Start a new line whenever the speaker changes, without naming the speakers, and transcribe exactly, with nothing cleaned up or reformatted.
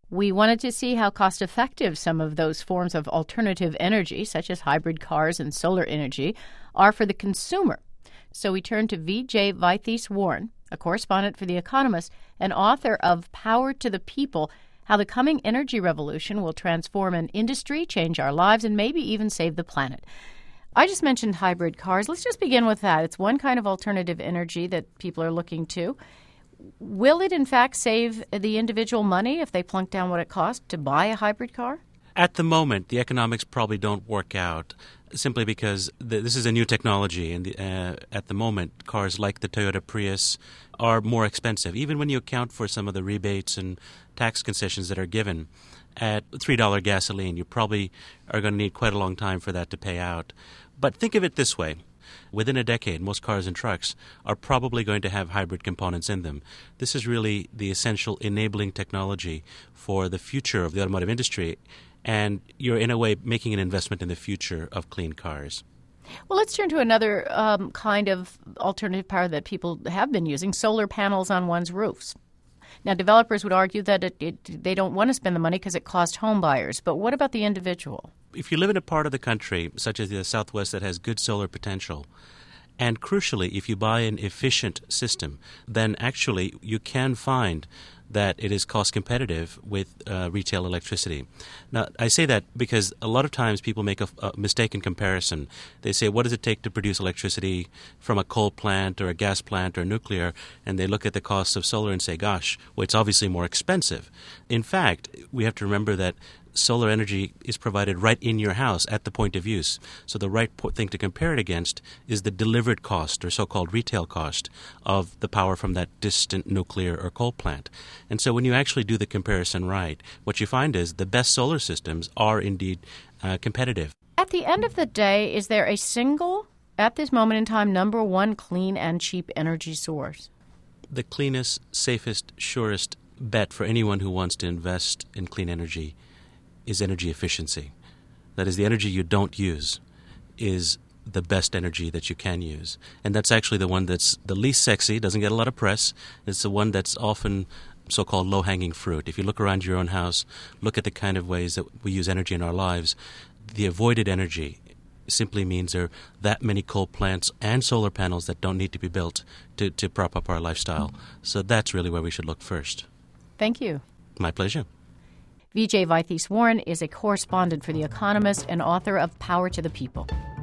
We wanted to see how cost-effective some of those forms of alternative energy, such as hybrid cars and solar energy, are for the consumer. So we turned to Vijay Vaithies-Warren, a correspondent for The Economist and author of Power to the People, How the Coming Energy Revolution Will Transform an Industry, Change Our Lives, and maybe even save the planet. I just mentioned hybrid cars. Let's just begin with that. It's one kind of alternative energy that people are looking to. Will it, in fact, save the individual money if they plunk down what it costs to buy a hybrid car?
At the moment, the economics probably don't work out simply because the, this is a new technology. And the, uh, at the moment, cars like the Toyota Prius are more expensive, even when you account for some of the rebates and tax concessions that are given. At three dollars gasoline, you probably are going to need quite a long time for that to pay out. But think of it this way. Within a decade, most cars and trucks are probably going to have hybrid components in them. This is really the essential enabling technology for the future of the automotive industry, and you're in a way making an investment in the future of clean cars.
Well, let's turn to another um, kind of alternative power that people have been using, solar panels on one's roofs. Now, developers would argue that it, it, they don't want to spend the money because it costs home buyers. But what about the individual?
If you live in a part of the country, such as the Southwest, that has good solar potential, and crucially, if you buy an efficient system, then actually you can find that it is cost competitive with uh, retail electricity. Now, I say that because a lot of times people make a, a mistaken comparison. They say, what does it take to produce electricity from a coal plant or a gas plant or nuclear? And they look at the cost of solar and say, gosh, well, it's obviously more expensive. In fact, we have to remember that solar energy is provided right in your house at the point of use. So the right po- thing to compare it against is the delivered cost, or so-called retail cost, of the power from that distant nuclear or coal plant. And so when you actually do the comparison right, what you find is the best solar systems are indeed uh, competitive.
At the end of the day, is there a single, at this moment in time, number one clean and cheap energy source?
The cleanest, safest, surest bet for anyone who wants to invest in clean energy is energy efficiency. That is, the energy you don't use is the best energy that you can use. And that's actually the one that's the least sexy, doesn't get a lot of press. It's the one that's often so-called low-hanging fruit. If you look around your own house, look at the kind of ways that we use energy in our lives, the avoided energy simply means there are that many coal plants and solar panels that don't need to be built to, to prop up our lifestyle. So that's really where we should look first.
Thank you.
My pleasure.
Vijay Vaithies-Warren is a correspondent for The Economist and author of Power to the People.